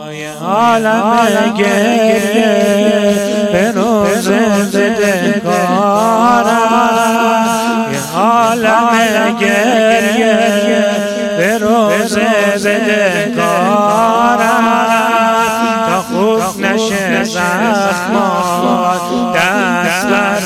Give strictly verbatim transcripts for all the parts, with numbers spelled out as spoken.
عالم گریه به روز بدهکارم، یه عالم گریه به روز بدهکارم، تا خوب نشه زخمات دست بر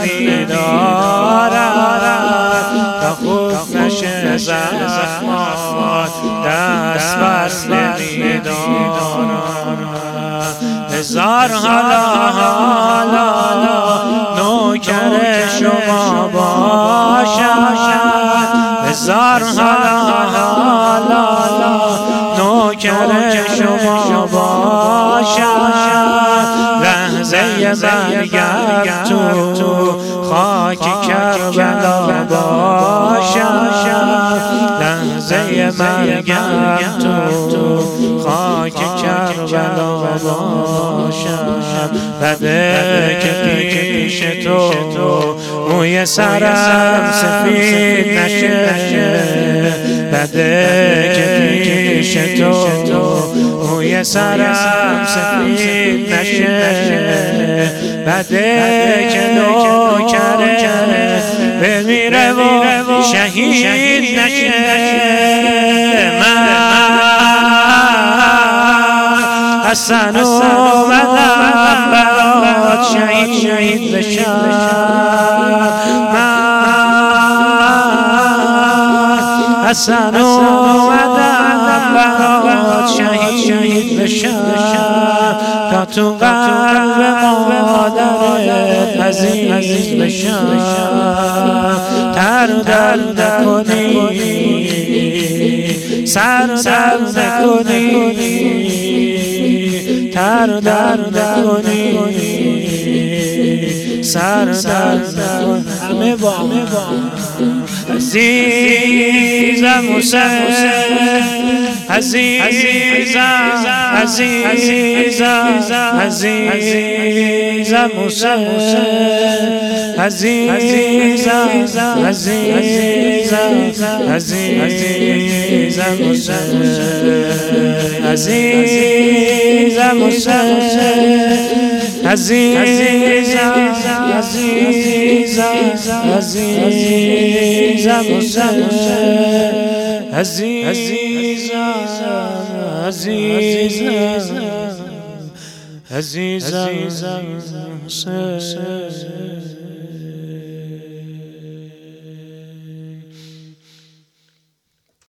نمیدارم، تا خوب نشه زخمات دست بر نمیدارم. هزار حالا حالا نوکر شما باشم، هزار حالا حالا نوکر شما باشم، لحظه مرگم تو خاک کربلا باشم، لحظه مرگم تو خاک کربلا باشم. بده که پیش تو موی سرم سفید نشه، بده که پیش تو موی سرم سفید نشه، بده که نوکره بمیره و شهید نشه. من حسن اومدم برات شهید شهید بشم، من حسن اومدم برات شهید شهید بشم، تا تو قلب مادرت عزیز بشم. تر در نکنی، سر در نکنی، تر در نکنی، سر در نکنی. همه با همه با عزیزم حسین، عزیزم عزیزم عزیزم حسین، عزیزم عزیزم عزیزم حسین، عزیزم حسین، عزیزم عزیزم عزیزم حسین، عزیزم عزیزم عزیزم حسین.